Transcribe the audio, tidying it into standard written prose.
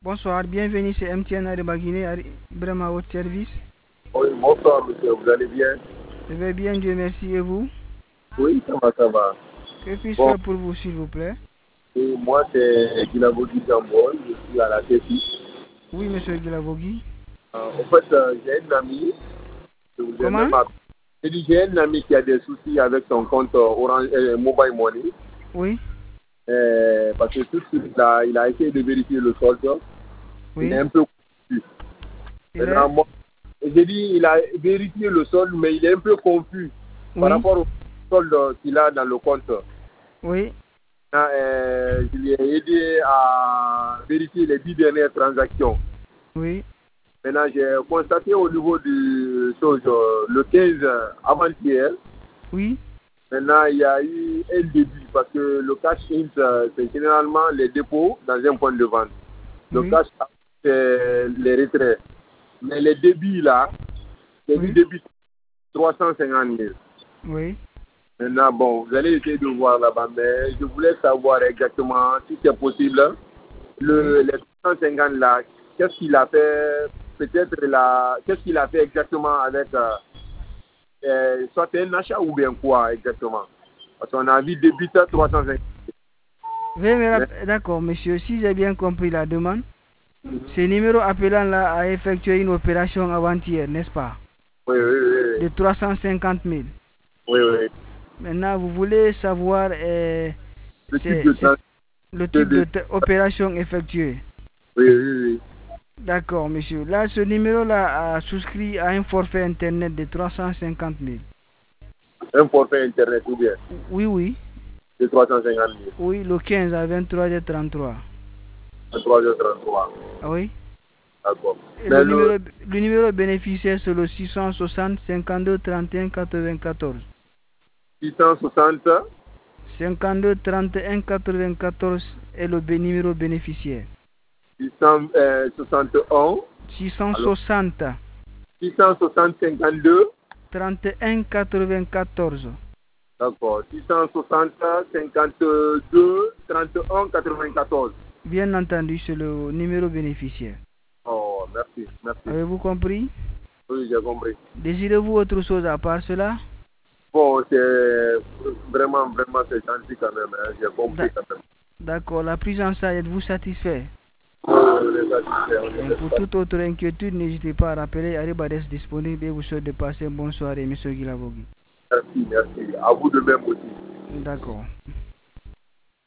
Bonsoir, bienvenue chez MTN Aribaguiné, vraiment à votre service. Oui, bonsoir monsieur, vous allez bien? Je vais bien, Dieu merci, et vous? Oui, ça va, ça va. Que puis-je Bon, faire pour vous, s'il vous plaît? et moi c'est Guinabodi Jambon, je suis à la TFI. Oui, monsieur Guilavogui. En fait, j'ai un ami, je vous ai Comment? même appelé. J'ai dit, j'ai un ami qui a des soucis avec son compte Orange Mobile Money. Oui, Parce que tout de suite, il a essayé de vérifier le solde. Il est oui. un peu confus. Il est? Maintenant, moi, j'ai dit, il a vérifié le solde, mais il est un peu confus par Oui, rapport au solde qu'il a dans le compte. oui, Je lui ai aidé à vérifier les 10 dernières transactions. oui, Maintenant, j'ai constaté au niveau du chose, le 15 avant-hier, oui, maintenant, il y a eu un début parce que le cash in, c'est généralement les dépôts dans un point de vente. Le oui, cash out, c'est les retraits. Mais les débits là, c'est du oui, débit 350 000. oui. Maintenant, bon, vous allez essayer de voir là-bas, mais je voulais savoir exactement si c'est possible. Oui. Les 350 là, qu'est-ce qu'il a fait, peut-être là, qu'est-ce qu'il a fait exactement avec, soit un achat ou bien quoi exactement? Parce qu'on a vu débuter 350. D'accord, monsieur, si j'ai bien compris la demande, Mhm. ce numéro appelant là a effectué une opération avant-hier, n'est-ce pas? Oui, oui, oui, De 350 000. oui, oui, oui. Maintenant, vous voulez savoir Le type de temps, le type de, d'opération effectuée. oui, oui, oui. D'accord, monsieur. Là, ce numéro-là a souscrit à un forfait Internet de 350 000. Un forfait internet ou bien Oui, oui. de 350 000, Oui, le 15 à 23h33. à 3h33. Ah oui. D'accord. Et Mais le le numéro bénéficiaire, c'est le 660 52 31 94. 660, 52 31 94 est le numéro bénéficiaire. 661, alors 660 660, 52. 31 94. D'accord. 660 52 31 94. Bien entendu, c'est le numéro bénéficiaire. Oh, merci, merci. Avez-vous compris? Oui, j'ai compris. Désirez-vous autre chose à part cela? Bon, c'est vraiment, vraiment, c'est gentil quand même. Hein. J'ai compris D'a- quand même. D'accord, la prise en charge, êtes-vous satisfait? On est satisfait, on est Bien, pour satisfait. toute autre inquiétude, n'hésitez pas à rappeler Aribades disponible et vous souhaite de passer une bonne soirée, monsieur Guilavogui. Merci, merci. À vous de même aussi. D'accord.